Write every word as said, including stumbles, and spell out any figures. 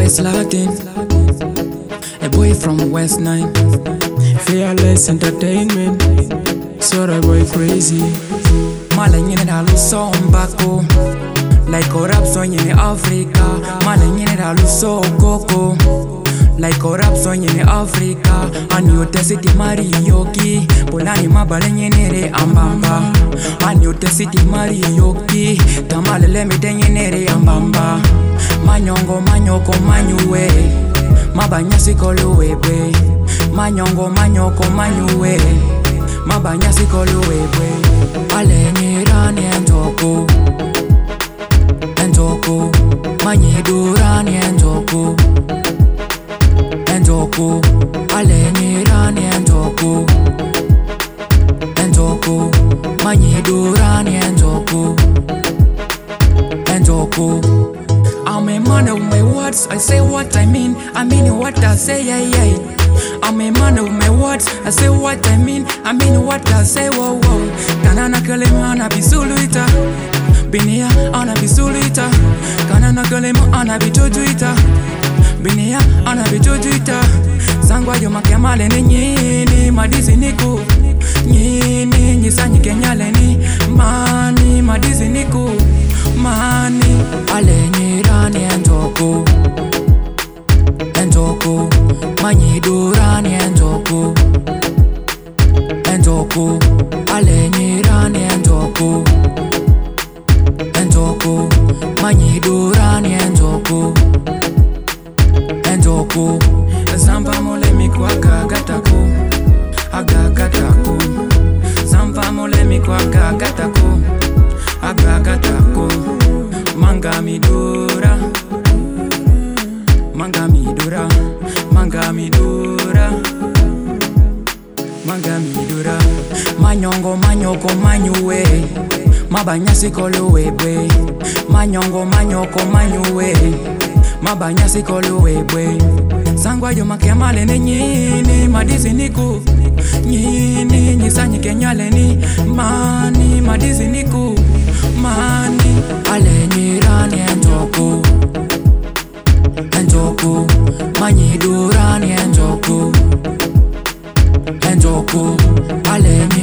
West Latin, a boy from West Nine. Fearless entertainment, so that boy crazy. Malengine da luso mbako, like rap song in Africa. Malengine da luso koko, like rap song in Africa. Aniotesiti Marioki, Polani mabalengine ambamba. Aniotesiti Marioki, Tamalele mitengine ambamba. Manyongo manyoko manyuwe, mabanyasi koluwebe. Manyongo manyoko manyuwe, mabanyasi koluwebe. Alenyirani enjoko, enjoko, manyidurani enjoko, enjoko, alenyirani enjoko, enjoko, manyidurani enjoko, enjoko. I'm a man of my words, I say what I mean, I mean what I say, yeah, yeah. I'm a man of my words, I say what I mean, I mean what I say, whoa, whoa. Kanana kalema ana bisuluita, Binia ana bisulita. Kanana kalema ana bitojuita, Binia ana bitojuita. Sangwa yo makemale ni nyini, madizi niku nyini, nyisanyi kenyale ni mani, madizi niku mani. Alenyirani enjoko, enjoko, manyidurani enjoko, enjoko, alenyirani enjoko, enjoko, manyidurani enjoko, enjoko. Zampa mole mikwaka gatako, agagatako. Zampa mole mikwaka gatako, agagatako. Manga midura, manga midura, manga midura, manga midura. Manyongo manyoko manyuwe, mabanyasi koluwebe. Manyongo manyoko manyuwe, mabanyasi koluwebe. Sangwa yo makemale ni nyini, madizi niku nyini, nyisanyi kenyale ni mani, madizi niku mani. Alenyirani enjoko, enjoko, manyidurani enjoko, enjoko, alenyirani